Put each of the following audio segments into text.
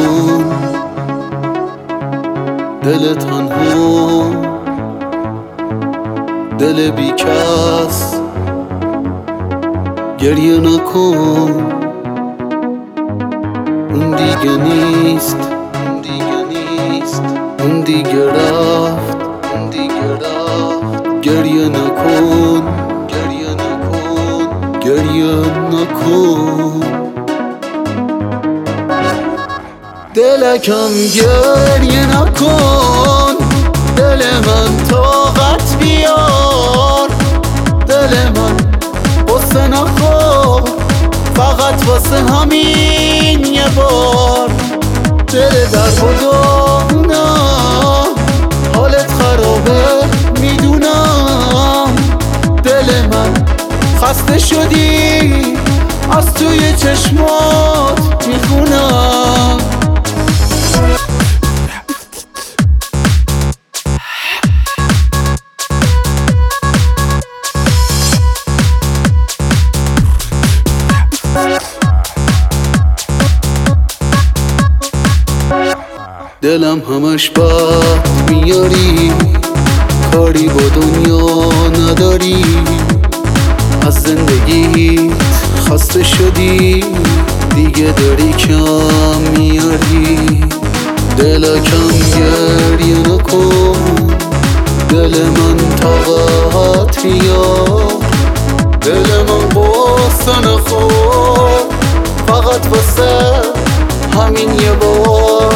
نکن، دل تنها، دل بیکس، گریه نکن. اون دیگه نیست، اون دیگه نیست، اون دیگه رفت، اون دیگه رفت. گریه نکن، گریه نکن، گریه نکن. دلکم گریه نکن، دل من طاقت بیار. دل من قصه نخور، فقط واسه همین یه بار. دل در بدانم حالت خرابه، میدونم. دل من خسته شدی، از توی چشمات میخونم. دلم همش بد میاری، کاری با دنیا نداری. از زندگیت خسته شدی، دیگه داری کم میاری. دلکم گریه نکن، دل من طاقت بیار. دل من قصه نخور، فقط واسه همین یه بار.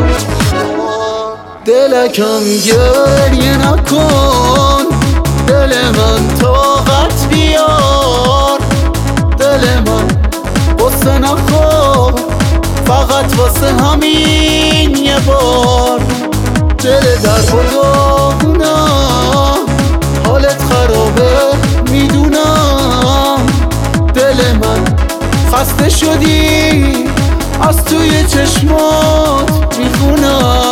دلکم گریه نکن، دل من طاقت بیار. دل من قصه نخور، فقط واسه همین یه بار. دل در بدانم حالت خرابه، میدونم. دل من خسته شدی، از توی چشمات میخونم.